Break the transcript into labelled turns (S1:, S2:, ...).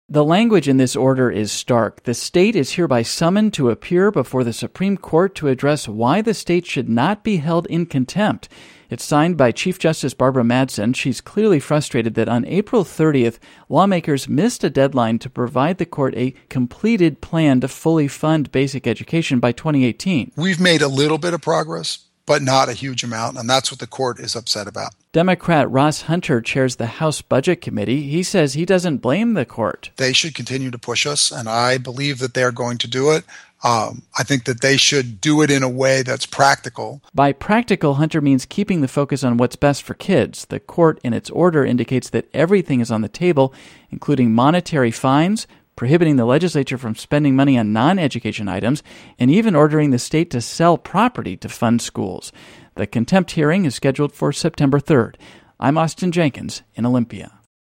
S1: The language in this order is stark. The state is hereby summoned to appear before the Supreme Court to address why the state should not be held in contempt. It's signed by Chief Justice Barbara Madsen. She's clearly frustrated that on April 30th, lawmakers missed a deadline to provide the court a completed plan to fully fund basic education by 2018.
S2: We've made a little bit of progress, but not a huge amount, and that's what the court is upset about.
S1: Democrat Ross Hunter chairs the House Budget Committee. He says he doesn't blame the court.
S2: They should continue to push us, and I believe that they're going to do it. I think that they should do it in a way that's practical.
S1: By practical, Hunter means keeping the focus on what's best for kids. The court, in its order, indicates that everything is on the table, including monetary fines, prohibiting the legislature from spending money on non-education items, and even ordering the state to sell property to fund schools. The contempt hearing is scheduled for September 3rd. I'm Austin Jenkins in Olympia.